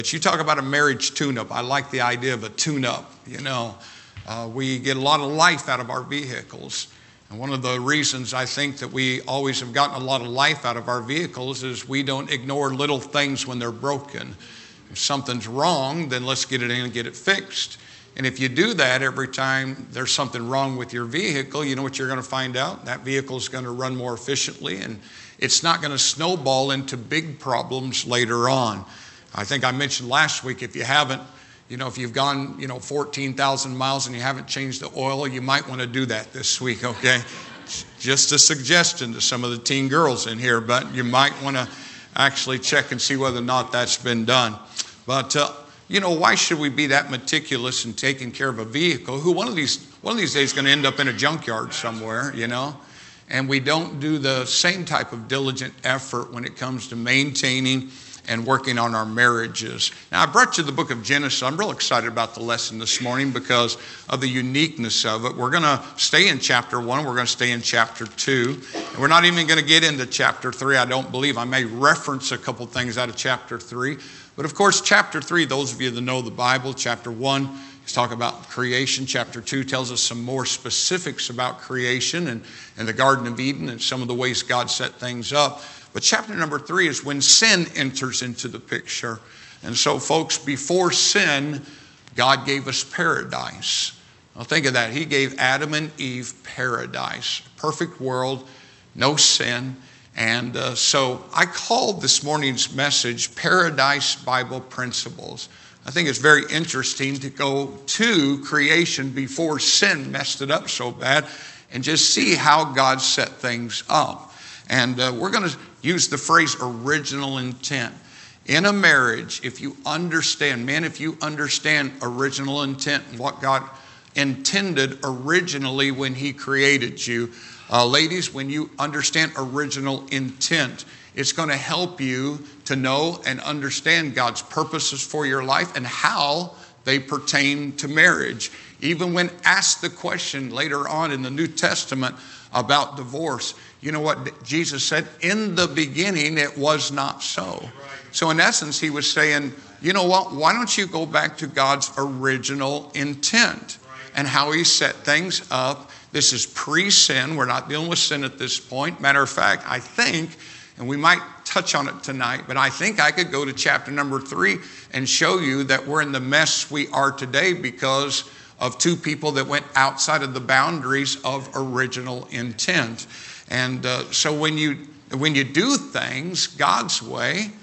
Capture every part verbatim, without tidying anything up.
You talk about a marriage tune-up. I like the idea of a tune-up. You know, uh, we get a lot of life out of our vehicles. And one of the reasons I think that we always have gotten a lot of life out of our vehicles is we don't ignore little things when they're broken. If something's wrong, then let's get it in and get it fixed. And if you do that every time there's something wrong with your vehicle, you know what you're going to find out? That vehicle is going to run more efficiently, and it's not going to snowball into big problems later on. I think I mentioned last week, if you haven't, you know, if you've gone, you know, fourteen thousand miles and you haven't changed the oil, you might want to do that this week, okay? Just a suggestion to some of the teen girls in here, but you might want to actually check and see whether or not that's been done. But, uh, you know, why should we be that meticulous in taking care of a vehicle who one of these, one of these days is going to end up in a junkyard somewhere, you know? And we don't do the same type of diligent effort when it comes to maintaining and working on our marriages. Now, I brought you the book of Genesis. I'm real excited about the lesson this morning because of the uniqueness of it. We're going to stay in chapter one. We're going to stay in chapter two. And we're not even going to get into chapter three, I don't believe. I may reference a couple things out of chapter three. But of course, chapter three, those of you that know the Bible, chapter one is talking about creation. Chapter two tells us some more specifics about creation and, and the Garden of Eden and some of the ways God set things up. But chapter number three is when sin enters into the picture. And so, folks, before sin, God gave us paradise. Now, think of that. He gave Adam and Eve paradise, perfect world, no sin. And uh, so I called this morning's message Paradise Bible Principles. I think it's very interesting to go to creation before sin messed it up so bad and just see how God set things up. And uh, we're going to use the phrase original intent. In a marriage, if you understand, men, if you understand original intent and what God intended originally when He created you, uh, ladies, when you understand original intent, it's going to help you to know and understand God's purposes for your life and how they pertain to marriage. Even when asked the question later on in the New Testament about divorce, you know what Jesus said? In the beginning, it was not so. So in essence, He was saying, you know what? Why don't you go back to God's original intent and how He set things up? This is pre-sin. We're not dealing with sin at this point. Matter of fact, I think, and we might touch on it tonight, but I think I could go to chapter number three and show you that we're in the mess we are today because of two people that went outside of the boundaries of original intent. And uh, so when you when you do things God's way,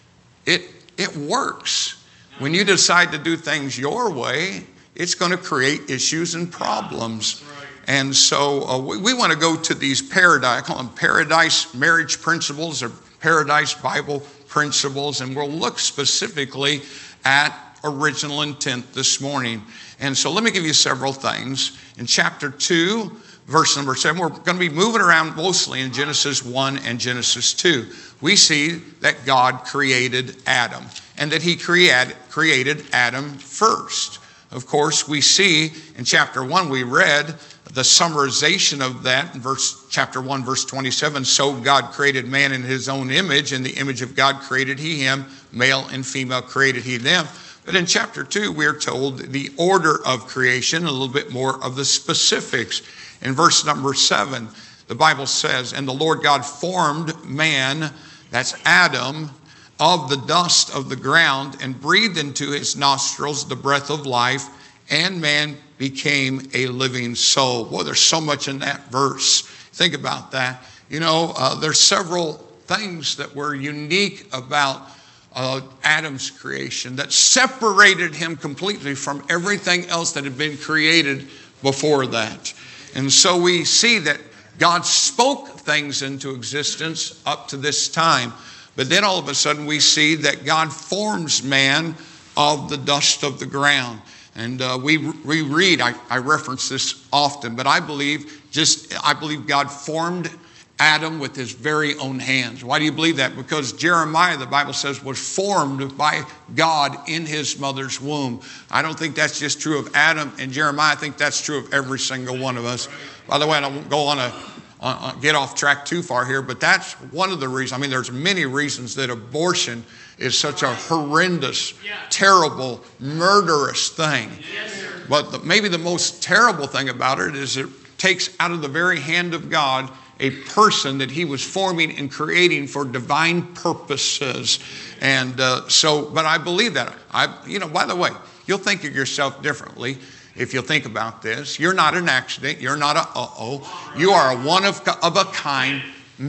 it it works. When you decide to do things your way, it's going to create issues and problems. And so uh, we, we want to go to these paradise, I call them paradise marriage principles or paradise Bible principles, and we'll look specifically at original intent this morning. And so let me give you several things. In chapter two, verse number seven, we're going to be moving around mostly in Genesis one and Genesis two. We see that God created Adam and that He created, created Adam first. Of course, we see in chapter one, we read the summarization of that in verse, chapter one, verse twenty-seven. So God created man in His own image. In the image of God created He him. Male and female created He them. But in chapter two, we're told the order of creation, a little bit more of the specifics. In verse number seven, the Bible says, and the Lord God formed man, that's Adam, of the dust of the ground and breathed into his nostrils the breath of life, and man became a living soul. Boy, there's so much in that verse. Think about that. You know, uh, there's several things that were unique about uh, Adam's creation that separated him completely from everything else that had been created before that. And so we see that God spoke things into existence up to this time. But then all of a sudden we see that God forms man of the dust of the ground. And uh, we we read, I, I reference this often, but I believe just, I believe God formed Adam with His very own hands. Why do you believe that? Because Jeremiah, the Bible says, was formed by God in his mother's womb. I don't think that's just true of Adam and Jeremiah. I think that's true of every single one of us. By the way, I won't go on a uh, get off track too far here, but that's one of the reasons. I mean, there's many reasons that abortion is such a horrendous, terrible, murderous thing. But the, maybe the most terrible thing about it is it takes out of the very hand of God a person that he was forming and creating for divine purposes. And uh, so, but I believe that. I, you know, by the way, you'll think of yourself differently if you'll think about this. You're not an accident. You're not a uh-oh. You are a one of, of a kind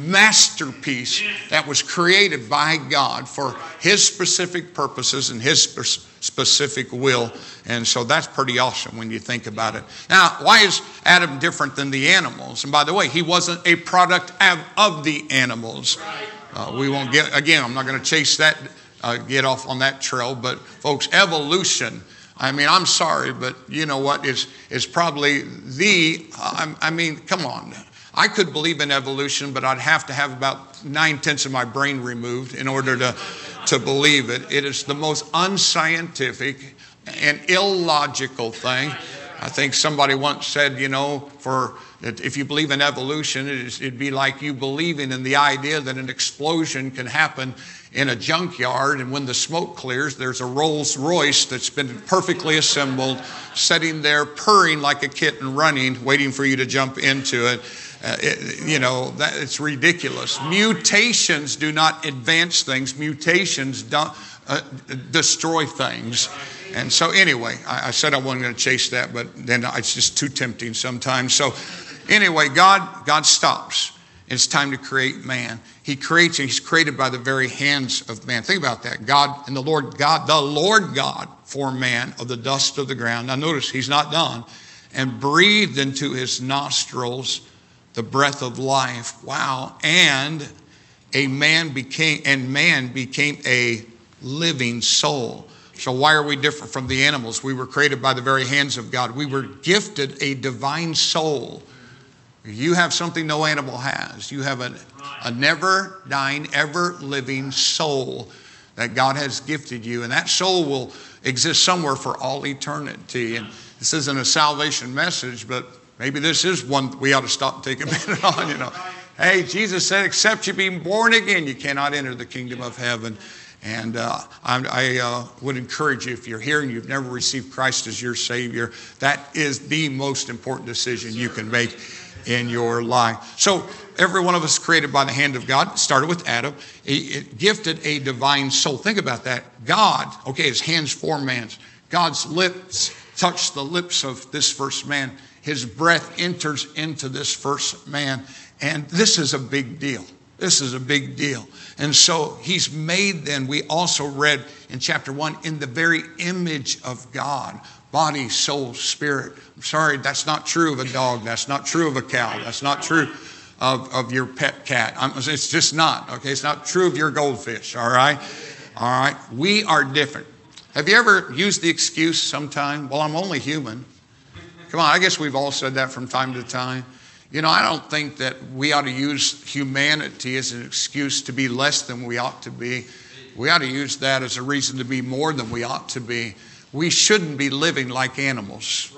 masterpiece that was created by God for his specific purposes and his specific will. And so that's pretty awesome when you think about it. Now, why is Adam different than the animals? And by the way, he wasn't a product of the animals. Uh, we won't get, again, I'm not going to chase that, uh, get off on that trail. But folks, evolution, I mean, I'm sorry, but you know what, is, is probably the, uh, I mean, come on. I could believe in evolution, but I'd have to have about nine-tenths of my brain removed in order to, to believe it. It is the most unscientific and illogical thing. I think somebody once said, you know, for if you believe in evolution, it'd be like you believing in the idea that an explosion can happen in a junkyard, and when the smoke clears, there's a Rolls Royce that's been perfectly assembled, sitting there purring like a kitten running, waiting for you to jump into it. Uh, it, you know, that, it's ridiculous. Mutations do not advance things. Mutations don't uh, destroy things. And so anyway, I, I said I wasn't going to chase that, but then it's just too tempting sometimes. So anyway, God, God stops. It's time to create man. He creates, and he's created by the very hands of man. Think about that. God and the Lord God, the Lord God formed man of the dust of the ground. Now notice he's not done. And breathed into his nostrils the breath of life. Wow. And a man became, and man became a living soul. So why are we different from the animals? We were created by the very hands of God. We were gifted a divine soul. You have something no animal has. You have a, a never dying, ever living soul that God has gifted you. And that soul will exist somewhere for all eternity. And this isn't a salvation message, but maybe this is one we ought to stop and take a minute on, you know. Hey, Jesus said, except you be born again, you cannot enter the kingdom of heaven. And uh, I, I uh, would encourage you, if you're here and you've never received Christ as your Savior, that is the most important decision you can make in your life. So every one of us created by the hand of God, started with Adam. He gifted a divine soul. Think about that. God, okay, his hands formed man's. God's lips touched the lips of this first man. His breath enters into this first man. And this is a big deal. This is a big deal. And so he's made then, we also read in chapter one, in the very image of God. Body, soul, spirit. I'm sorry, that's not true of a dog. That's not true of a cow. That's not true of, of your pet cat. I'm, it's just not, okay? It's not true of your goldfish, all right? All right? We are different. Have you ever used the excuse sometime? Well, I'm only human. Come on, I guess we've all said that from time to time. You know, I don't think that we ought to use humanity as an excuse to be less than we ought to be. We ought to use that as a reason to be more than we ought to be. We shouldn't be living like animals.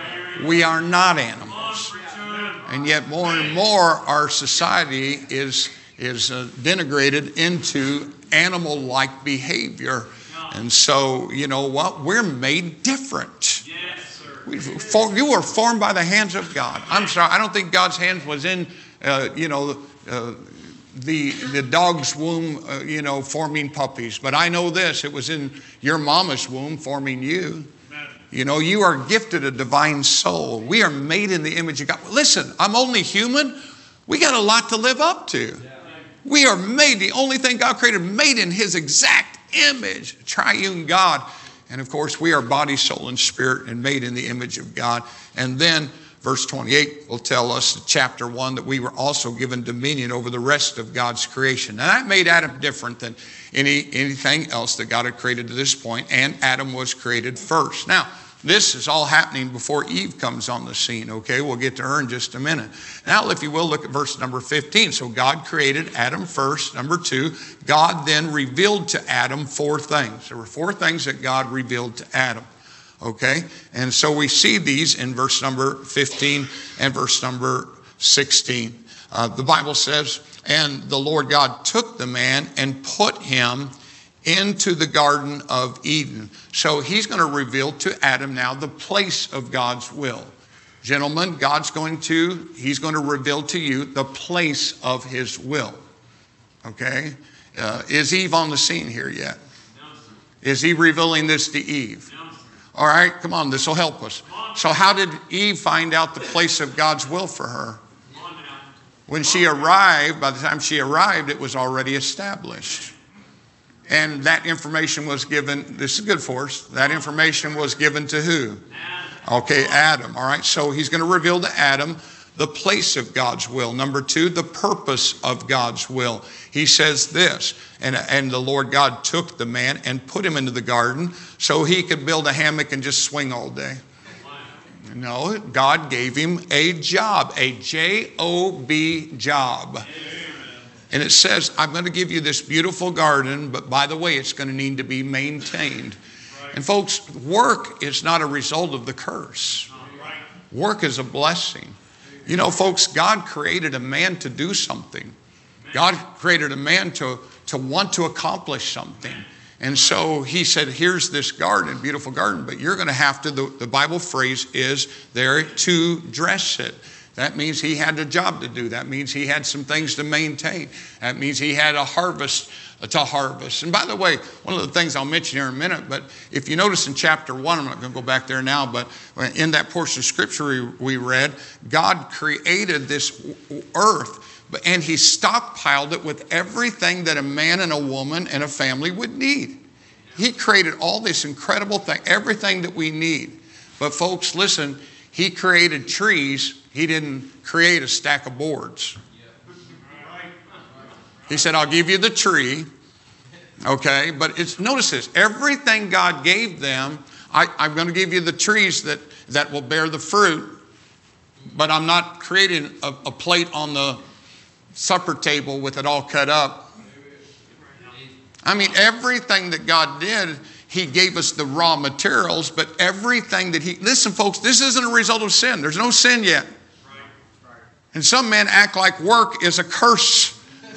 We are not animals. And yet more and more our society is, is uh, denigrated into animal-like behavior. And so, you know what? We're made different. We, for, you were formed by the hands of God. I'm sorry, I don't think God's hands was in, uh, you know, uh, the the dog's womb, uh, you know, forming puppies. But I know this, it was in your mama's womb forming you. You know, you are gifted a divine soul. We are made in the image of God. Listen, I'm only human. We got a lot to live up to. We are made, the only thing God created, made in his exact image, triune God. And of course, we are body, soul, and spirit and made in the image of God. And then verse twenty-eight will tell us, chapter one, that we were also given dominion over the rest of God's creation. Now that made Adam different than any anything else that God had created to this point. And Adam was created first. Now, this is all happening before Eve comes on the scene, okay? We'll get to her in just a minute. Now, if you will, look at verse number fifteen. So God created Adam first. Number two, God then revealed to Adam four things. There were four things that God revealed to Adam, okay? And so we see these in verse number fifteen and verse number sixteen. Uh, the Bible says, and the Lord God took the man and put him into the Garden of Eden. So he's going to reveal to Adam now the place of God's will. Gentlemen, God's going to, he's going to reveal to you the place of his will. Okay? Uh, is Eve on the scene here yet? No, sir. Is he revealing this to Eve? No, sir. All right, come on, this will help us. So how did Eve find out the place of God's will for her? Come on now. When she arrived, by the time she arrived, it was already established. And that information was given, this is good for us, that information was given to who? Adam. Okay, Adam, all right. So he's going to reveal to Adam the place of God's will. Number two, the purpose of God's will. He says this, and, and the Lord God took the man and put him into the garden so he could build a hammock and just swing all day. No, God gave him a job, a J O B job. And it says, I'm going to give you this beautiful garden, but by the way, it's going to need to be maintained. And folks, work is not a result of the curse. Work is a blessing. You know, folks, God created a man to do something. God created a man to, to want to accomplish something. And so he said, here's this garden, beautiful garden, but you're going to have to, the, the Bible phrase is there, to dress it. That means he had a job to do. That means he had some things to maintain. That means he had a harvest to harvest. And by the way, one of the things I'll mention here in a minute, but if you notice in chapter one, I'm not going to go back there now, but in that portion of scripture we, we read, God created this earth, and he stockpiled it with everything that a man and a woman and a family would need. He created all this incredible thing, everything that we need. But folks, listen, he created trees. He didn't create a stack of boards. He said, I'll give you the tree. Okay, but it's, notice this, everything God gave them, I, I'm going to give you the trees that, that will bear the fruit, but I'm not creating a, a plate on the supper table with it all cut up. I mean, everything that God did, he gave us the raw materials, but everything that he, listen folks, this isn't a result of sin. There's no sin yet. And some men act like work is a curse.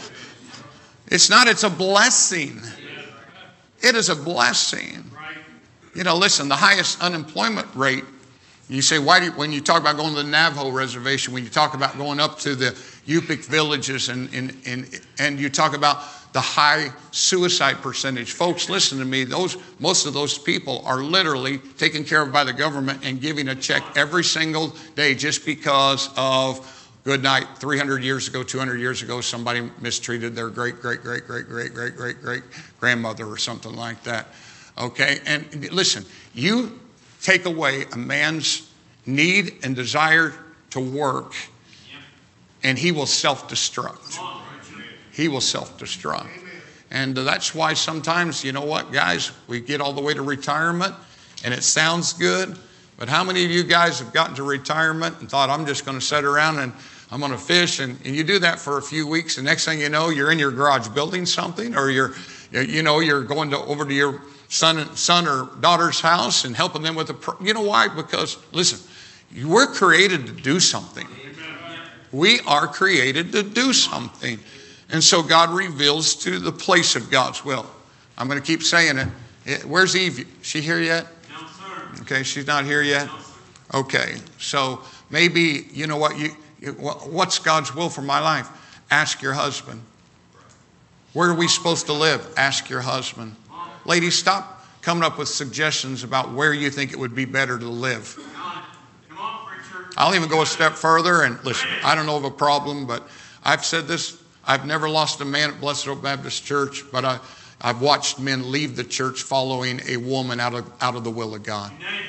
It's not, it's a blessing. It is a blessing. You know, listen, the highest unemployment rate, you say, why do you, when you talk about going to the Navajo reservation, when you talk about going up to the Yupik villages and, and, and, and you talk about the high suicide percentage. Folks, listen to me. Those, most of those people are literally taken care of by the government and giving a check every single day just because of good night. three hundred years ago, two hundred years ago, somebody mistreated their great, great, great, great, great, great, great, great grandmother or something like that. Okay? And listen, you take away a man's need and desire to work, and he will self-destruct. He will self-destruct. And that's why sometimes, you know what, guys, we get all the way to retirement, and it sounds good, but how many of you guys have gotten to retirement and thought, I'm just going to sit around and I'm going to fish, and, and you do that for a few weeks, and next thing you know, you're in your garage building something, or you're, you know, you're going to over to your son, son or daughter's house and helping them with the, you know why? Because, listen, we're created to do something. We are created to do something. And so God reveals to the place of God's will. I'm going to keep saying it. Where's Eve? Is she here yet? No, sir. Okay, she's not here yet? No, sir. Okay, so maybe, you know what, you, what's God's will for my life? Ask your husband. Where are we supposed to live? Ask your husband. Ladies, stop coming up with suggestions about where you think it would be better to live. Come on, preacher. I'll even go a step further, and listen, I don't know of a problem, but I've said this. I've never lost a man at Blessed Oak Baptist Church, but I, I've watched men leave the church following a woman out of, out of the will of God.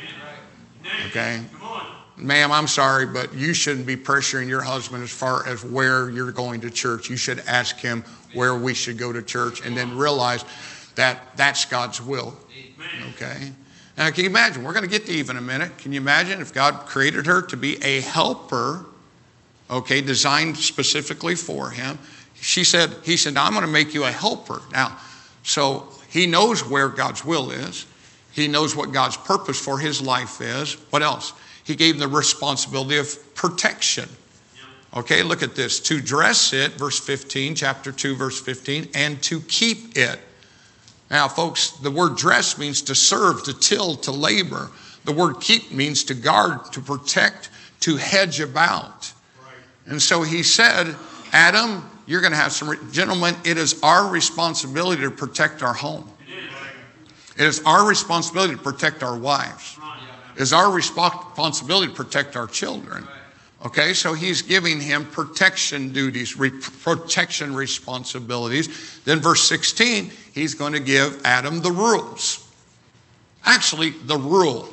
Okay? Ma'am, I'm sorry, but you shouldn't be pressuring your husband as far as where you're going to church. You should ask him where we should go to church, and then realize that that's God's will. Okay? Now, can you imagine? We're going to get to Eve in a minute. Can you imagine if God created her to be a helper, okay, designed specifically for him? She said, he said, now I'm going to make you a helper. Now, so he knows where God's will is. He knows what God's purpose for his life is. What else? He gave him the responsibility of protection. Okay, look at this. To dress it, verse fifteen, chapter two, verse fifteen, and to keep it. Now, folks, the word dress means to serve, to till, to labor. The word keep means to guard, to protect, to hedge about. Right. And so he said, Adam, you're going to have some, re- gentlemen, it is our responsibility to protect our home. It is. It is our responsibility to protect our wives. Right. It is our responsibility to protect our children. Right. Okay, so he's giving him protection duties, re- protection responsibilities. Then verse sixteen, he's going to give Adam the rules. Actually, the rule.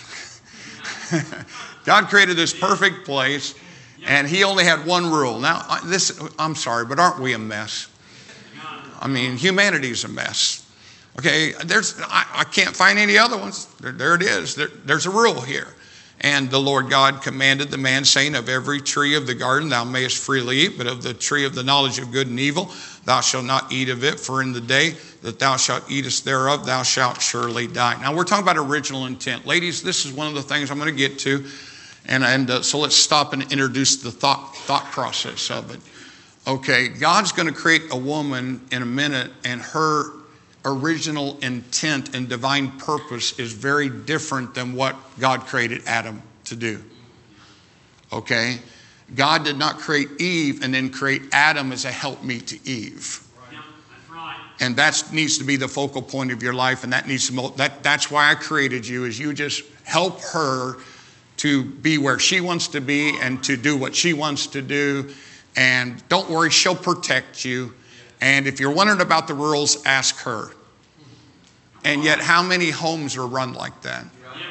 God created this perfect place, and he only had one rule. Now, this, I'm sorry, but aren't we a mess? I mean, humanity's a mess. Okay, there's, I, I can't find any other ones. There, there it is. There, there's a rule here. And the Lord God commanded the man, saying, of every tree of the garden thou mayest freely eat, but of the tree of the knowledge of good and evil thou shalt not eat of it, for in the day that thou shalt eatest thereof thou shalt surely die. Now we're talking about original intent. Ladies, this is one of the things I'm going to get to. And, and uh, so let's stop and introduce the thought, thought process of it. Okay, God's going to create a woman in a minute, and her original intent and divine purpose is very different than what God created Adam to do. Okay? God did not create Eve and then create Adam as a helpmeet to Eve. Yep, that's right. And that needs to be the focal point of your life, and that needs to that that's why I created you, is you just help her to be where she wants to be and to do what she wants to do. And don't worry, she'll protect you. And if you're wondering about the rules, ask her. And yet, how many homes are run like that?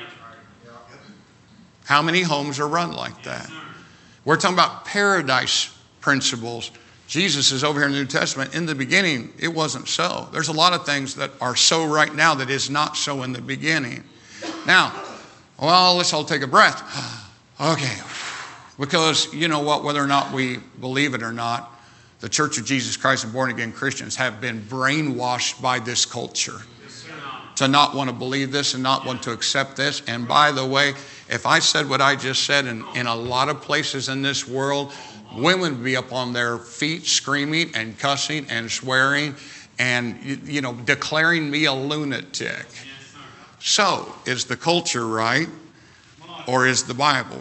How many homes are run like that? We're talking about paradise principles. Jesus is over here in the New Testament. In the beginning, it wasn't so. There's a lot of things that are so right now that is not so in the beginning. Now, well, let's all take a breath. Okay. Because you know what, whether or not we believe it or not, the Church of Jesus Christ and born-again Christians have been brainwashed by this culture to not want to believe this and not want to accept this. And by the way, if I said what I just said, in, in a lot of places in this world, women would be up on their feet screaming and cussing and swearing and, you, you know, declaring me a lunatic. So, is the culture right, or is the Bible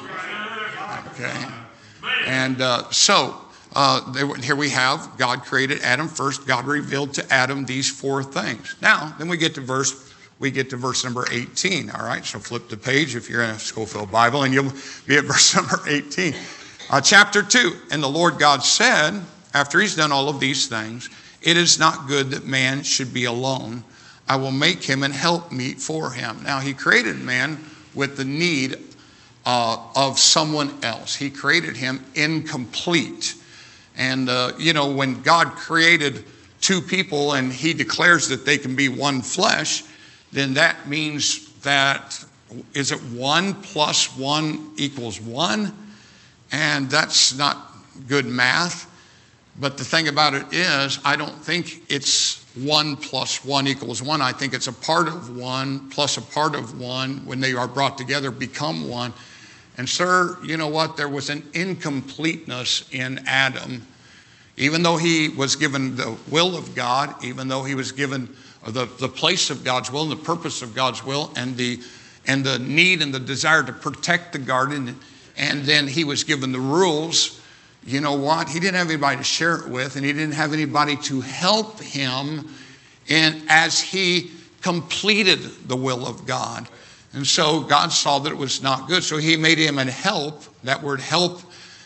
right? Okay. And uh, so, uh, they, here we have, God created Adam first. God revealed to Adam these four things. Now, then we get to verse, we get to verse number eighteen. All right, so flip the page if you're in a Schofield Bible, and you'll be at verse number eighteen. Uh, chapter two, and the Lord God said, after he's done all of these things, it is not good that man should be alone. I will make him an helpmeet for him. Now, he created man with the need uh, of someone else. He created him incomplete. And, uh, you know, when God created two people and he declares that they can be one flesh, then that means that, is it one plus one equals one? And that's not good math. But the thing about it is, I don't think it's one plus one equals one. I think it's a part of one plus a part of one, when they are brought together, become one. And sir, you know what? There was an incompleteness in Adam. Even though he was given the will of God, even though he was given the, the place of God's will and the purpose of God's will, and the, and the need and the desire to protect the garden, and then he was given the rules, you know what? He didn't have anybody to share it with, and he didn't have anybody to help him in, as he completed the will of God. And so God saw that it was not good. So he made him an help. That word help,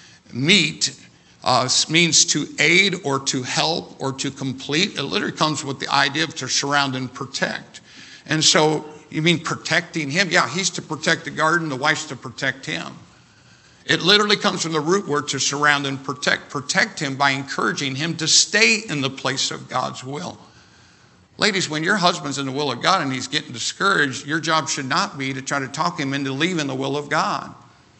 meet, uh, means to aid or to help or to complete. It literally comes with the idea of to surround and protect. And so you mean protecting him? Yeah, he's to protect the garden. The wife's to protect him. It literally comes from the root word to surround and protect. Protect him by encouraging him to stay in the place of God's will. Ladies, when your husband's in the will of God and he's getting discouraged, your job should not be to try to talk him into leaving the will of God.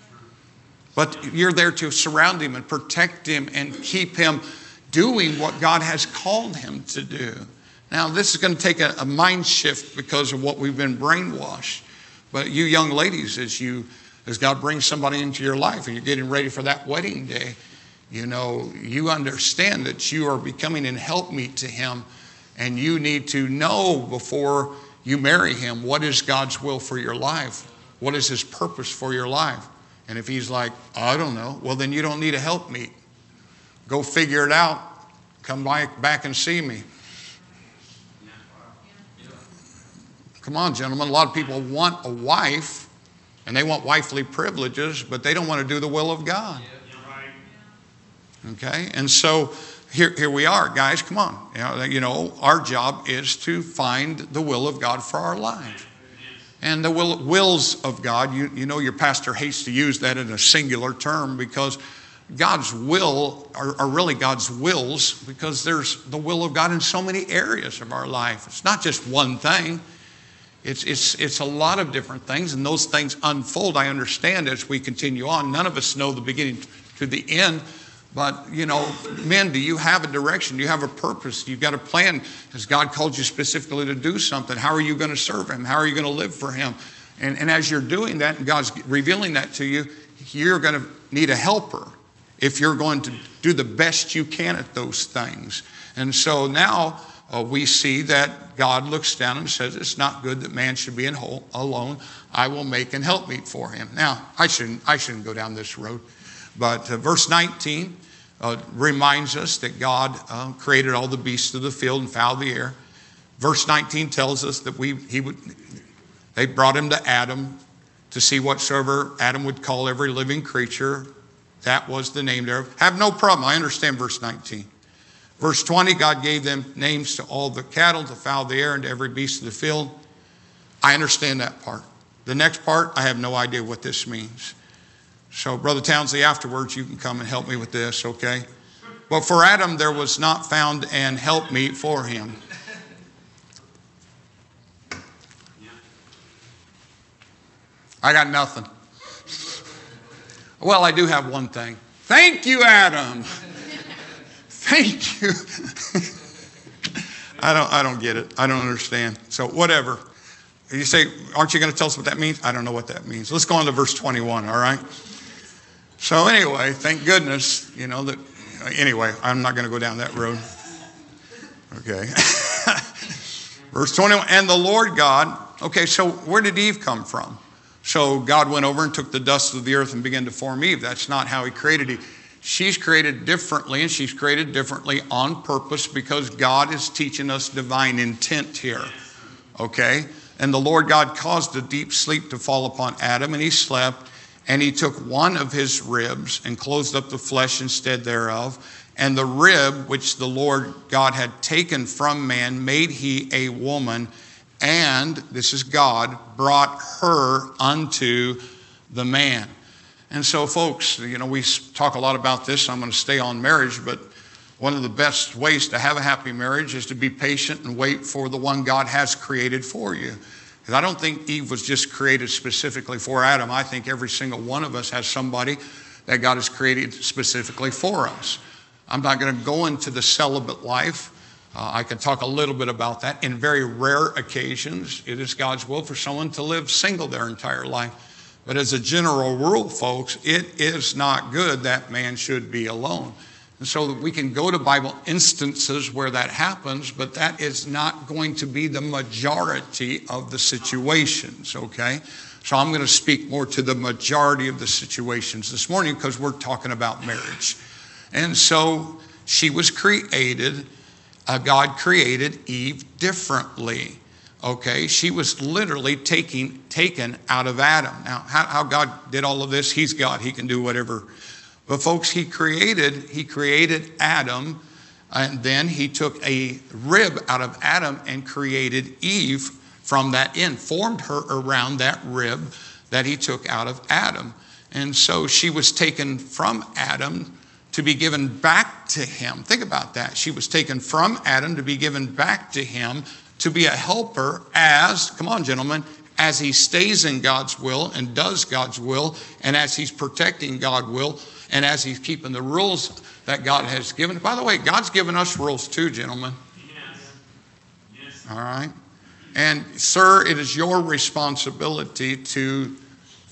But you're there to surround him and protect him and keep him doing what God has called him to do. Now, this is going to take a, a mind shift because of what we've been brainwashed. But you young ladies, as you As God brings somebody into your life and you're getting ready for that wedding day, you know, you understand that you are becoming an helpmeet to him, and you need to know before you marry him, what is God's will for your life? What is his purpose for your life? And if he's like, I don't know, well, then you don't need a helpmeet. Go figure it out. Come back, back and see me. Come on, gentlemen. A lot of people want a wife, and they want wifely privileges, but they don't want to do the will of God. Okay? And so here, here we are, guys. Come on. You know, you know, our job is to find the will of God for our lives. And the will, wills of God, you, you know your pastor hates to use that in a singular term, because God's will are, are really God's wills, because there's the will of God in so many areas of our life. It's not just one thing. It's, it's, it's a lot of different things, and those things unfold, I understand, as we continue on. None of us know the beginning to the end. But, you know, men, do you have a direction? Do you have a purpose? You've got a plan. Has God called you specifically to do something? How are you going to serve him? How are you going to live for him? And, and as you're doing that, and God's revealing that to you, you're going to need a helper if you're going to do the best you can at those things. And so now uh, we see that God looks down and says, it's not good that man should be in whole, alone. I will make an helpmeet for him. Now, I shouldn't, I shouldn't go down this road. But uh, verse nineteen uh, reminds us that God uh, created all the beasts of the field and fowl of the air. Verse nineteen tells us that we he would they brought him to Adam to see whatsoever Adam would call every living creature. That was the name thereof. Have no problem. I understand verse nineteen. Verse twenty, God gave them names to all the cattle, the fowl of the air, and to every beast of the field. I understand that part. The next part, I have no idea what this means. So, Brother Townsley, afterwards you can come and help me with this, okay? But for Adam, there was not found an helpmeet for him. I got nothing. Well, I do have one thing. Thank you, Adam. Thank you. I don't, I don't get it. I don't understand. So, whatever. You say, aren't you going to tell us what that means? I don't know what that means. Let's go on to verse twenty-one, all right? So anyway, thank goodness, you know, that, anyway, I'm not going to go down that road. Okay. Verse twenty-one, and the Lord God, okay, so where did Eve come from? So God went over and took the dust of the earth and began to form Eve. That's not how he created Eve. She's created differently, and she's created differently on purpose, because God is teaching us divine intent here. Okay? And the Lord God caused a deep sleep to fall upon Adam, and he slept. And he took one of his ribs and closed up the flesh instead thereof. And the rib which the Lord God had taken from man made he a woman. And, this is God, brought her unto the man. And so, folks, you know, we talk a lot about this. I'm going to stay on marriage, but one of the best ways to have a happy marriage is to be patient and wait for the one God has created for you. Because I don't think Eve was just created specifically for Adam. I think every single one of us has somebody that God has created specifically for us. I'm not going to go into the celibate life. Uh, I can talk a little bit about that. In very rare occasions, it is God's will for someone to live single their entire life. But as a general rule, folks, it is not good that man should be alone. And so we can go to Bible instances where that happens, but that is not going to be the majority of the situations, okay? So I'm going to speak more to the majority of the situations this morning, because we're talking about marriage. And so she was created, uh, God created Eve differently, okay? She was literally taking, taken out of Adam. Now, how, how God did all of this, he's God. He can do whatever. But folks, he created, he created Adam, and then he took a rib out of Adam and created Eve from that end, formed her around that rib that he took out of Adam. And so she was taken from Adam to be given back to him. Think about that. She was taken from Adam to be given back to him, to be a helper as, come on, gentlemen, as he stays in God's will and does God's will, and as he's protecting God's will, and as he's keeping the rules that God has given. By the way, God's given us rules too, gentlemen. Yes. Yes. All right? And, sir, it is your responsibility to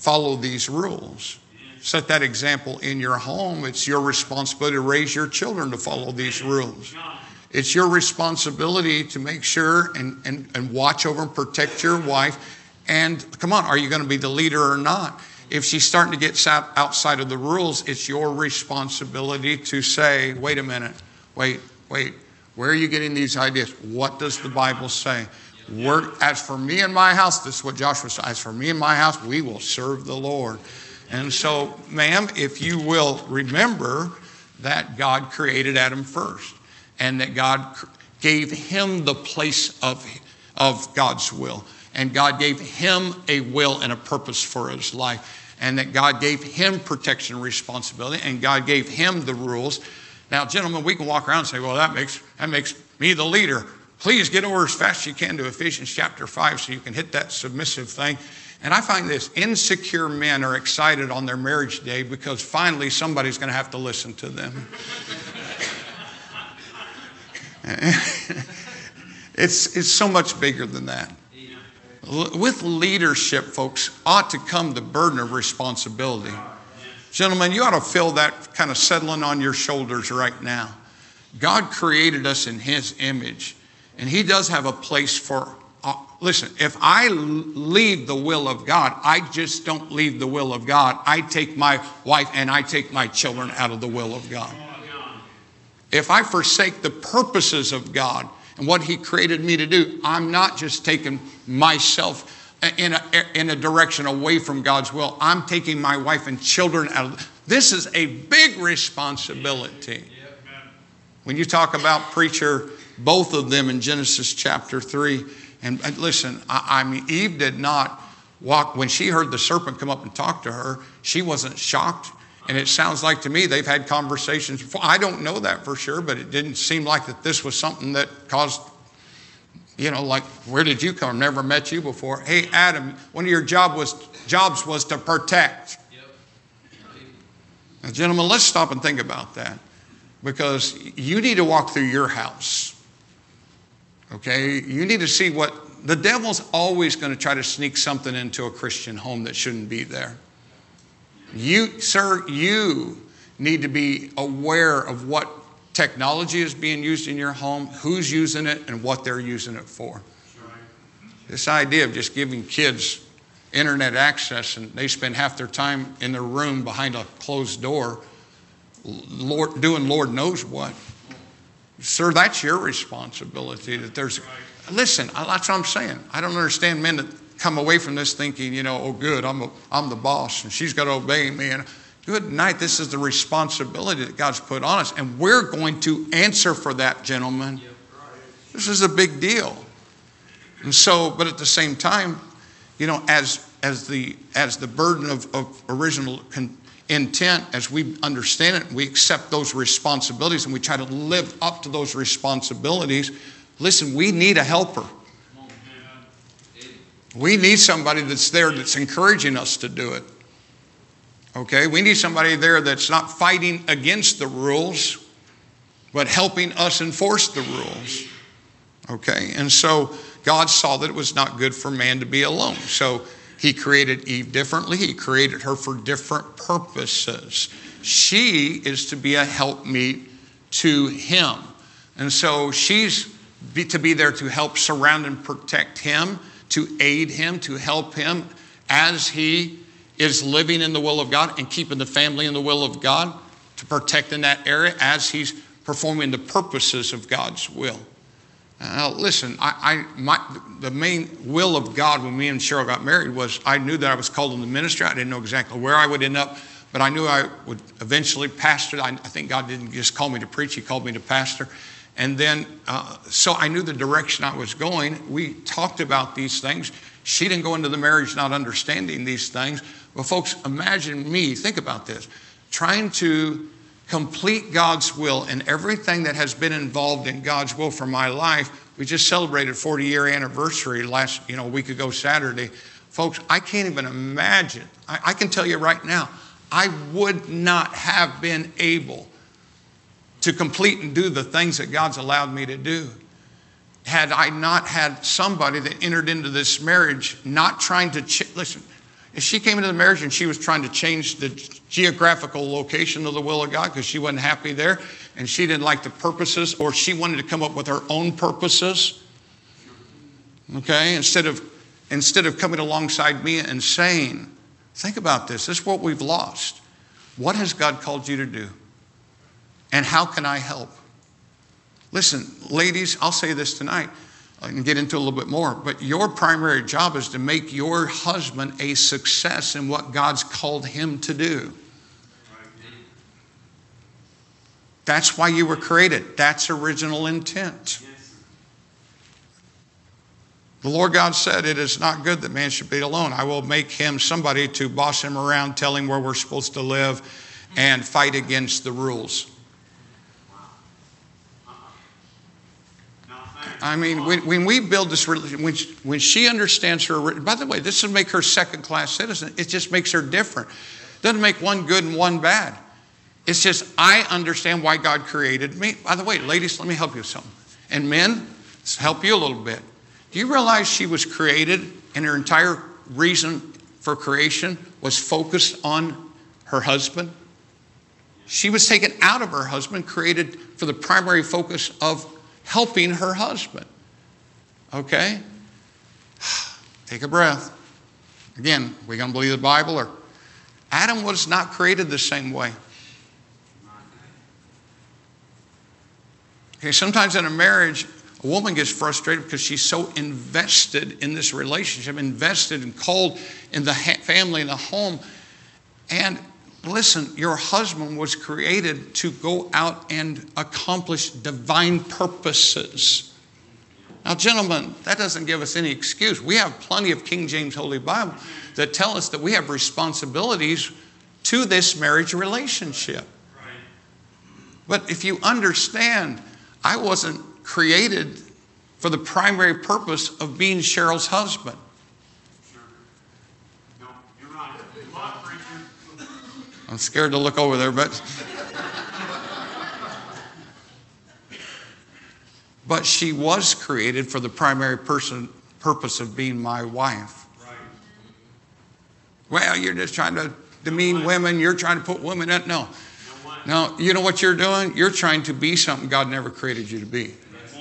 follow these rules. Set that example in your home. It's your responsibility to raise your children to follow these rules. It's your responsibility to make sure and, and, and watch over and protect your wife. And come on, are you going to be the leader or not? If she's starting to get outside of the rules, it's your responsibility to say, wait a minute, wait, wait, where are you getting these ideas? What does the Bible say? We're, as for me and my house, this is what Joshua said, as for me and my house, we will serve the Lord. And so, ma'am, if you will remember that God created Adam first and that God gave him the place of, of God's will. And God gave him a will and a purpose for his life. And that God gave him protection and responsibility. And God gave him the rules. Now, gentlemen, we can walk around and say, well, that makes, that makes me the leader. Please get over as fast as you can to Ephesians chapter five so you can hit that submissive thing. And I find this, insecure men are excited on their marriage day because finally somebody's going to have to listen to them. it's, it's so much bigger than that. With leadership, folks, ought to come the burden of responsibility. Gentlemen, you ought to feel that kind of settling on your shoulders right now. God created us in his image, and he does have a place for, uh, listen, if I leave the will of God, I just don't leave the will of God. I take my wife and I take my children out of the will of God. If I forsake the purposes of God, and what he created me to do, I'm not just taking myself in a, in a direction away from God's will. I'm taking my wife and children out of. This is a big responsibility. When you talk about, preacher, both of them in Genesis chapter three, and, and listen, I, I mean, Eve did not walk, when she heard the serpent come up and talk to her, she wasn't shocked. And it sounds like to me they've had conversations before. I don't know that for sure, but it didn't seem like that this was something that caused, you know, like, where did you come? Never met you before. Hey, Adam, one of your job was jobs was to protect. Yep. Now, gentlemen, let's stop and think about that. Because you need to walk through your house. Okay? You need to see what, the devil's always going to try to sneak something into a Christian home that shouldn't be there. You, sir, you need to be aware of what technology is being used in your home, who's using it, and what they're using it for. This idea of just giving kids internet access and they spend half their time in their room behind a closed door, Lord, doing Lord knows what. Sir, that's your responsibility. That there's, listen, that's what I'm saying. I don't understand men that come away from this thinking, you know, oh, good, I'm, a, I'm the boss and she's got to obey me. And good night, this is the responsibility that God's put on us. And we're going to answer for that, gentlemen. This is a big deal. And so, but at the same time, you know, as as the as the burden of, of original con- intent, as we understand it, we accept those responsibilities and we try to live up to those responsibilities. Listen, we need a helper. We need somebody that's there that's encouraging us to do it. Okay? We need somebody there that's not fighting against the rules, but helping us enforce the rules. Okay? And so God saw that it was not good for man to be alone. So he created Eve differently. He created her for different purposes. She is to be a helpmeet to him. And so she's be, to be there to help surround and protect him, to aid him, to help him as he is living in the will of God and keeping the family in the will of God, to protect in that area as he's performing the purposes of God's will. Now, listen, I, I, my, the main will of God when me and Cheryl got married was I knew that I was called in the ministry. I didn't know exactly where I would end up, but I knew I would eventually pastor. I, I think God didn't just call me to preach, he called me to pastor. And then, uh, so I knew the direction I was going. We talked about these things. She didn't go into the marriage not understanding these things. But folks, imagine me, think about this, trying to complete God's will and everything that has been involved in God's will for my life. We just celebrated forty year anniversary last, you know, a week ago Saturday. Folks, I can't even imagine. I, I can tell you right now, I would not have been able to complete and do the things that God's allowed me to do had I not had somebody that entered into this marriage not trying to, ch- listen, If she came into the marriage and she was trying to change the geographical location of the will of God because she wasn't happy there and she didn't like the purposes, or she wanted to come up with her own purposes, okay, instead of, instead of coming alongside me and saying, think about this, this is what we've lost. What has God called you to do? And how can I help? Listen, ladies, I'll say this tonight. I can get into a little bit more, but your primary job is to make your husband a success in what God's called him to do. That's why you were created. That's original intent. The Lord God said, it is not good that man should be alone. I will make him somebody to boss him around, tell him where we're supposed to live, and fight against the rules. I mean, when, when we build this religion, when, when she understands her, by the way, this doesn't make her second-class citizen. It just makes her different. It doesn't make one good and one bad. It's just, I understand why God created me. By the way, ladies, let me help you with something. And men, let's help you a little bit. Do you realize she was created and her entire reason for creation was focused on her husband? She was taken out of her husband, created for the primary focus of helping her husband. Okay? Take a breath. Again, we going to believe the Bible? Or Adam was not created the same way. Okay, sometimes in a marriage, a woman gets frustrated because she's so invested in this relationship, invested and called in the ha- family and the home. And listen, your husband was created to go out and accomplish divine purposes. Now, gentlemen, that doesn't give us any excuse. We have plenty of King James Holy Bible that tell us that we have responsibilities to this marriage relationship. But if you understand, I wasn't created for the primary purpose of being Cheryl's husband. No, you're right. Come on, preacher. I'm scared to look over there, but but she was created for the primary person, purpose of being my wife. Right. Well, you're just trying to demean women. You're trying to put women in. No. No one. No, you know what you're doing? You're trying to be something God never created you to be.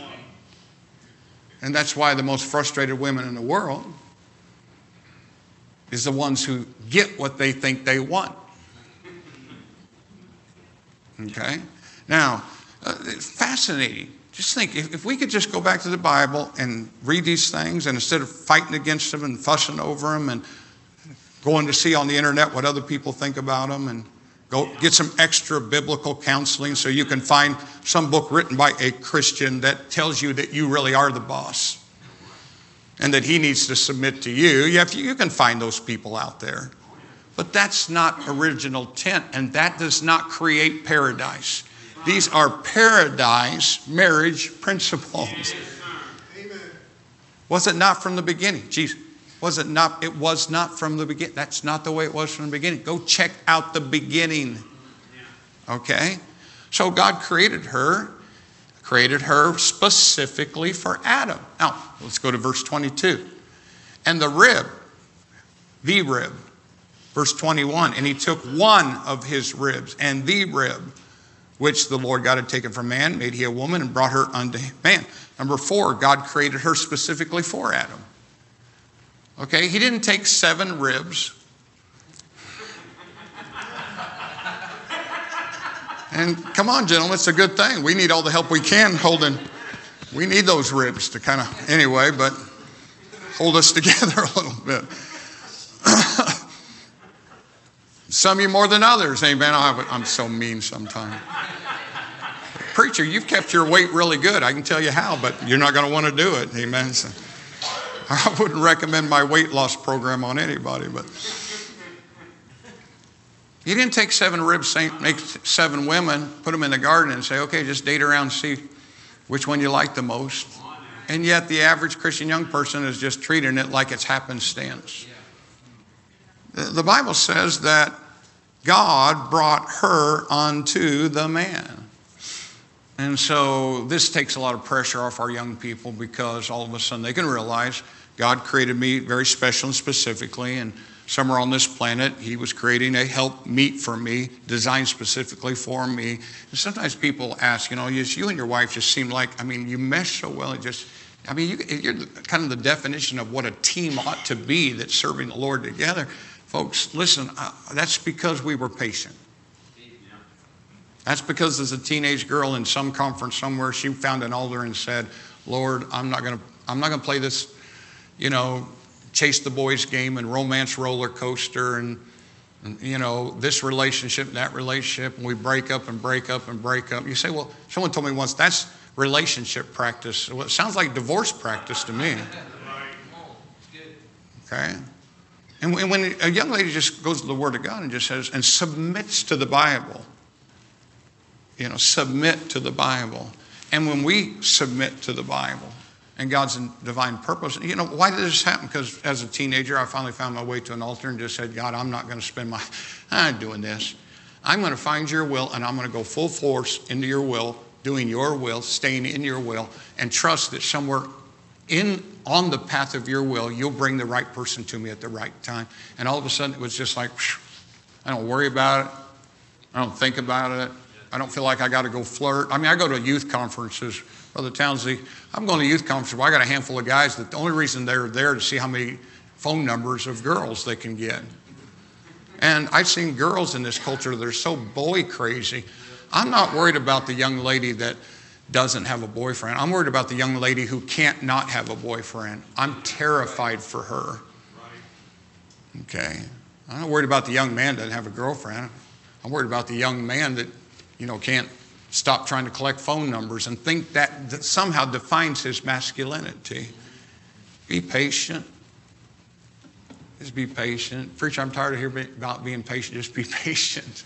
And that's why the most frustrated women in the world is the ones who get what they think they want. Okay? Now, uh, it's fascinating. Just think, if, if we could just go back to the Bible and read these things, and instead of fighting against them and fussing over them and going to see on the internet what other people think about them, and go get some extra biblical counseling so you can find some book written by a Christian that tells you that you really are the boss and that he needs to submit to you. You, have, you can find those people out there. But that's not original intent, and that does not create paradise. These are paradise marriage principles. Was it not from the beginning? Jesus. Was it not? It was not from the beginning. That's not the way it was from the beginning. Go check out the beginning. Okay? So God created her, created her specifically for Adam. Now, let's go to verse twenty-two. And the rib, the rib, verse twenty-one, and he took one of his ribs, and the rib, which the Lord God had taken from man, made he a woman and brought her unto man. Number four, God created her specifically for Adam. Okay, he didn't take seven ribs. And come on, gentlemen, it's a good thing. We need all the help we can holding. We need those ribs to kind of, anyway, but hold us together a little bit. Some of you more than others, amen. I'm so mean sometimes. Preacher, you've kept your weight really good. I can tell you how, but you're not going to want to do it, amen. So, I wouldn't recommend my weight loss program on anybody, but he didn't take seven ribs, make seven women, put them in the garden and say, okay, just date around and see which one you like the most. And yet the average Christian young person is just treating it like it's happenstance. The Bible says that God brought her unto the man. And so this takes a lot of pressure off our young people, because all of a sudden they can realize God created me very special and specifically, and somewhere on this planet, he was creating a help meet for me, designed specifically for me. And sometimes people ask, you know, yes, you and your wife just seem like, I mean, you mesh so well. It just, I mean, you, you're kind of the definition of what a team ought to be that's serving the Lord together. Folks, listen, uh, that's because we were patient. That's because as a teenage girl in some conference somewhere, she found an altar and said, Lord, I'm not going to, I'm not going to play this, you know, chase the boys game and romance roller coaster and, and, you know, this relationship, that relationship, and we break up and break up and break up. You say, well, someone told me once, that's relationship practice. Well, it sounds like divorce practice to me. Okay? And when a young lady just goes to the Word of God and just says, and submits to the Bible, you know, submit to the Bible. And when we submit to the Bible, and God's divine purpose. You know, why did this happen? Because as a teenager, I finally found my way to an altar and just said, God, I'm not going to spend my time doing this. I'm going to find your will, and I'm going to go full force into your will, doing your will, staying in your will, and trust that somewhere in on the path of your will, you'll bring the right person to me at the right time. And all of a sudden, it was just like, I don't worry about it. I don't think about it. I don't feel like I got to go flirt. I mean, I go to youth conferences. Brother Townsley, I'm going to youth conference where I got a handful of guys that the only reason they're there to see how many phone numbers of girls they can get. And I've seen girls in this culture that are so boy crazy. I'm not worried about the young lady that doesn't have a boyfriend. I'm worried about the young lady who can't not have a boyfriend. I'm terrified for her. Okay. I'm not worried about the young man that doesn't have a girlfriend. I'm worried about the young man that, you know, can't stop trying to collect phone numbers and think that, that somehow defines his masculinity. Be patient. Just be patient. Preacher, I'm tired of hearing about being patient. Just be patient.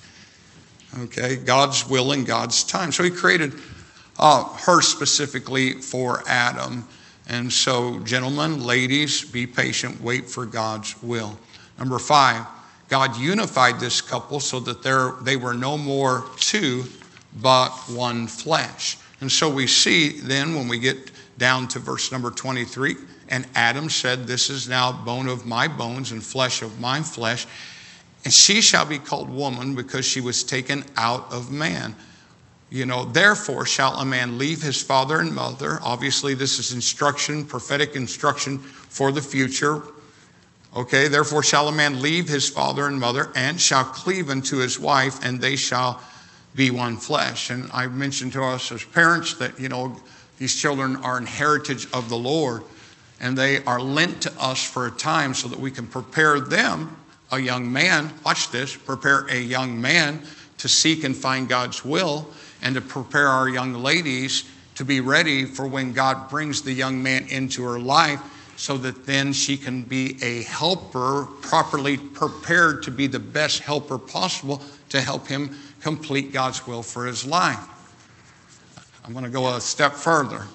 Okay? God's will and God's time. So he created uh, her specifically for Adam. And so, gentlemen, ladies, be patient. Wait for God's will. Number five, God unified this couple so that they were no more two, but one flesh. And so we see then when we get down to verse number twenty-three, and Adam said, this is now bone of my bones and flesh of my flesh, and she shall be called woman because she was taken out of man. You know, therefore shall a man leave his father and mother. Obviously this is instruction, prophetic instruction for the future. Okay, therefore shall a man leave his father and mother and shall cleave unto his wife, and they shall be one flesh. And I mentioned to us as parents that, you know, these children are an heritage of the Lord, and they are lent to us for a time so that we can prepare them, a young man, watch this, prepare a young man to seek and find God's will, and to prepare our young ladies to be ready for when God brings the young man into her life, so that then she can be a helper, properly prepared to be the best helper possible to help him complete God's will for his life. I'm going to go a step further.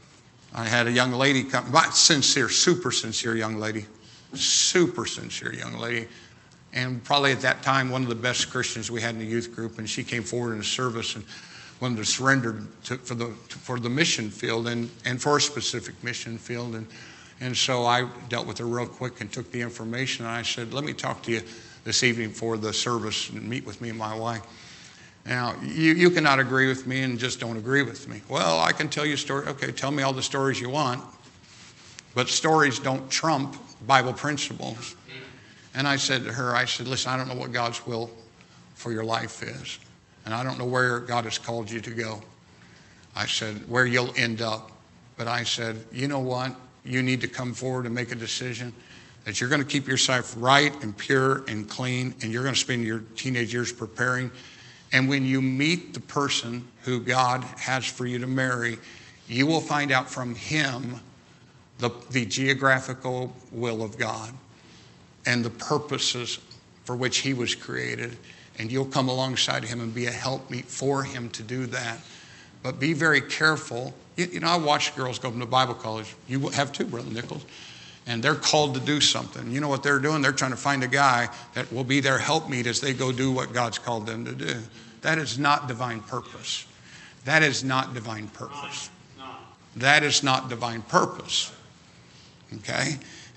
I had a young lady come, sincere, super sincere young lady, super sincere young lady, and probably at that time one of the best Christians we had in the youth group, and she came forward in a service and wanted to surrender to, for the to, for the mission field and, and for a specific mission field. And, and so I dealt with her real quick and took the information, and I said, let me talk to you this evening for the service and meet with me and my wife. Now, you, you cannot agree with me and just don't agree with me. Well, I can tell you a story. Okay, tell me all the stories you want. But stories don't trump Bible principles. And I said to her, I said, listen, I don't know what God's will for your life is. And I don't know where God has called you to go. I said, where you'll end up. But I said, you know what? You need to come forward and make a decision that you're going to keep yourself right and pure and clean, and you're going to spend your teenage years preparing. And when you meet the person who God has for you to marry, you will find out from him the, the geographical will of God and the purposes for which he was created. And you'll come alongside him and be a helpmeet for him to do that. But be very careful. You, you know, I watch girls go from the Bible college. You have too, Brother Nichols. And they're called to do something. You know what they're doing? They're trying to find a guy that will be their helpmeet as they go do what God's called them to do. That is not divine purpose. That is not divine purpose. That is not divine purpose. Okay?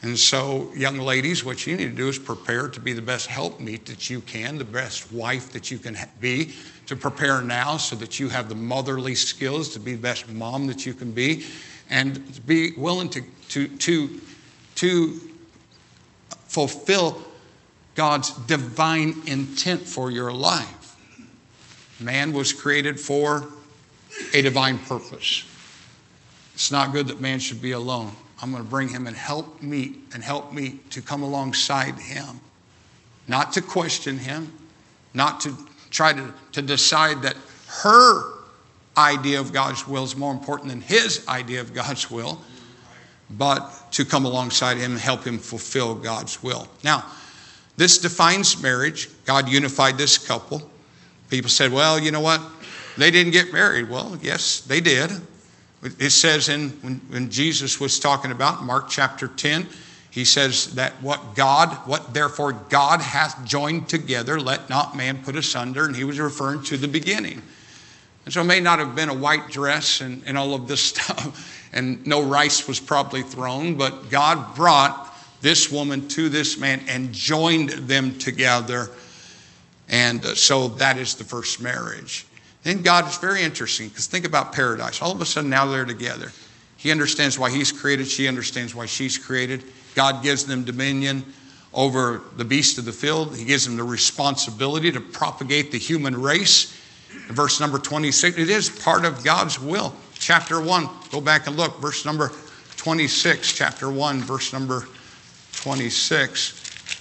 And so, young ladies, what you need to do is prepare to be the best helpmeet that you can, the best wife that you can be, to prepare now so that you have the motherly skills to be the best mom that you can be, and to be willing to, to, to, to fulfill God's divine intent for your life. Man was created for a divine purpose. It's not good that man should be alone. I'm going to bring him and help me and help me to come alongside him. Not to question him, not to try to, to decide that her idea of God's will is more important than his idea of God's will, but to come alongside him and help him fulfill God's will. Now, this defines marriage. God unified this couple. People said, well, you know what? They didn't get married. Well, yes, they did. It says in when, when Jesus was talking about Mark chapter ten, he says that what God, what therefore God hath joined together, let not man put asunder. And he was referring to the beginning. And so it may not have been a white dress and, and all of this stuff, and no rice was probably thrown, but God brought this woman to this man and joined them together. And uh, so that is the first marriage. Then God is very interesting, because think about paradise. All of a sudden now they're together. He understands why he's created. She understands why she's created. God gives them dominion over the beast of the field. He gives them the responsibility to propagate the human race. In verse number twenty-six, it is part of God's will. Chapter one, go back and look. Verse number twenty-six, chapter one, verse number twenty-six.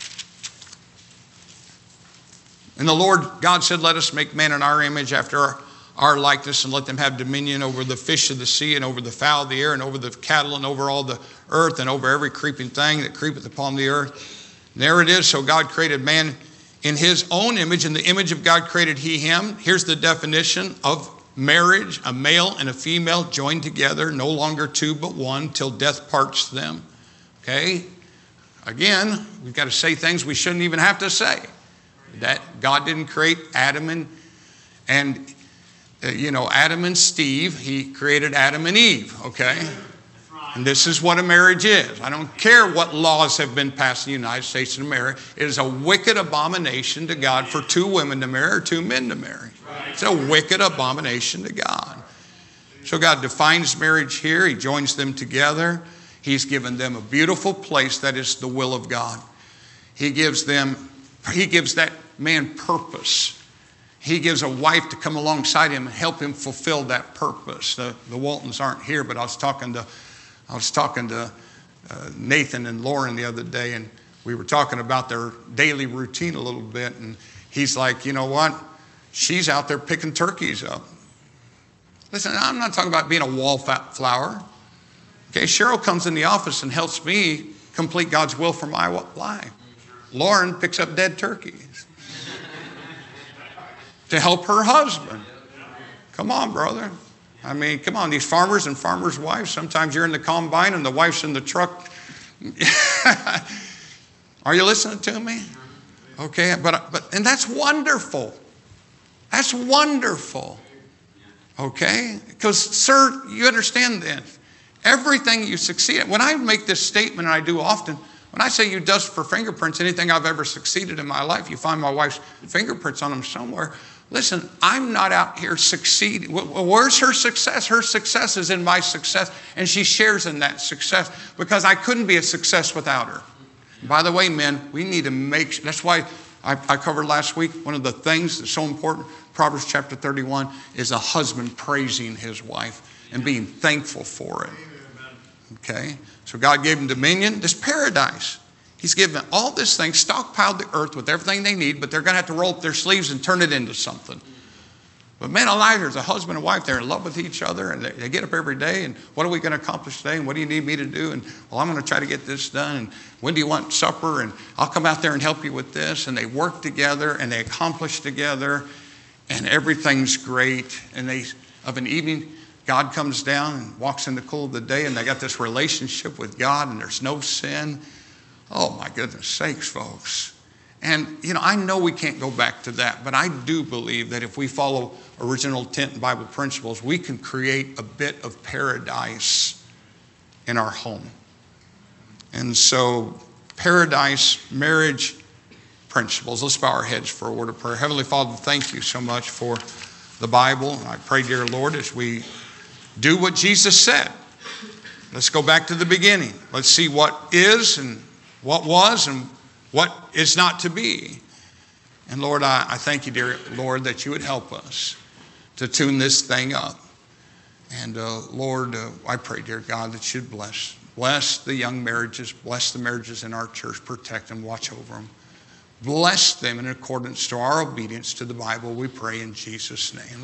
And the Lord God said, let us make man in our image after our, our likeness, and let them have dominion over the fish of the sea, and over the fowl of the air, and over the cattle, and over all the earth, and over every creeping thing that creepeth upon the earth. And there it is. So God created man in his own image. In the image of God created he him. Here's the definition of marriage: a male and a female joined together, no longer two but one, till death parts them. Okay? Again, we've got to say things we shouldn't even have to say. That God didn't create Adam and, and uh, you know, Adam and Steve. He created Adam and Eve, okay? And this is what a marriage is. I don't care what laws have been passed in the United States to marry. It is a wicked abomination to God for two women to marry or two men to marry. It's a wicked abomination to God. So God defines marriage here. He joins them together. He's given them a beautiful place that is the will of God. He gives them, he gives that man purpose. He gives a wife to come alongside him and help him fulfill that purpose. The, the Waltons aren't here, but I was talking to I was talking to uh, Nathan and Lauren the other day, and we were talking about their daily routine a little bit, and he's like, you know what? She's out there picking turkeys up. Listen, I'm not talking about being a wallflower. Okay, Cheryl comes in the office and helps me complete God's will for my life. Lauren picks up dead turkeys to help her husband. Come on, brother. I mean, come on, these farmers and farmers' wives, sometimes you're in the combine and the wife's in the truck. Are you listening to me? Okay, but, but and that's wonderful. That's wonderful. Okay? Because, sir, you understand this. Everything you succeed at. When I make this statement, and I do often, when I say you dust for fingerprints, anything I've ever succeeded in my life, you find my wife's fingerprints on them somewhere. Listen, I'm not out here succeeding. Where's her success? Her success is in my success, and she shares in that success because I couldn't be a success without her. By the way, men, we need to make, that's why I, I covered last week, one of the things that's so important, Proverbs chapter thirty-one, is a husband praising his wife and being thankful for it. Okay? So God gave him dominion, this paradise. He's given them all this thing, stockpiled the earth with everything they need, but they're going to have to roll up their sleeves and turn it into something. But men alive, there's a husband and wife, they're in love with each other, and they, they get up every day, and what are we going to accomplish today, and what do you need me to do, and well, I'm going to try to get this done, and when do you want supper, and I'll come out there and help you with this, and they work together, and they accomplish together, and everything's great, and they, of an evening, God comes down and walks in the cool of the day, and they got this relationship with God, and there's no sin. Oh, my goodness sakes, folks. And, you know, I know we can't go back to that, but I do believe that if we follow original intent and Bible principles, we can create a bit of paradise in our home. And so, paradise, marriage principles. Let's bow our heads for a word of prayer. Heavenly Father, thank you so much for the Bible. I pray, dear Lord, as we do what Jesus said, let's go back to the beginning. Let's see what is and what was and what is not to be. And Lord, I, I thank you, dear Lord, that you would help us to tune this thing up. And uh, Lord, uh, I pray, dear God, that you'd bless. Bless the young marriages. Bless the marriages in our church. Protect them. Watch over them. Bless them in accordance to our obedience to the Bible, we pray in Jesus' name.